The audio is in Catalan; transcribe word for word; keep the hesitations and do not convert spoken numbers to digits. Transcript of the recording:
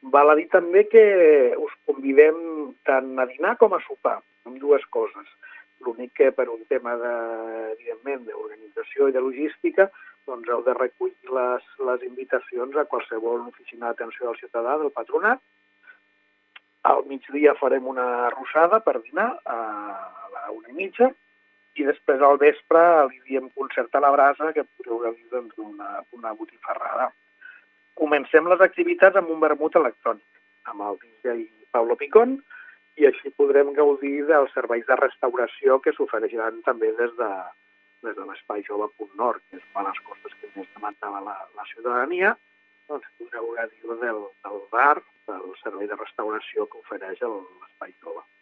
Val a dir també que us convidem tant a dinar com a sopar, amb dues coses. L'únic que per un tema de, evidentment, d'organització i de logística, doncs heu de recollir les, les invitacions a qualsevol oficina d'atenció al ciutadà del patronat. Al migdia farem una arrossada per dinar a la una i mitja i després al vespre li diem concert a la brasa que podreu gaudir doncs, una, una botifarrada. Comencem les activitats amb un vermut electrònic amb el D J Pablo Picón i així podrem gaudir dels serveis de restauració que s'ofereixeran també des de, des de l'espai jove punt nord, que és una de les coses que més demandava la, la ciutadania. Doncs podreu gaudir del, del bar, del servei de restauració que ofereix l'espai jove.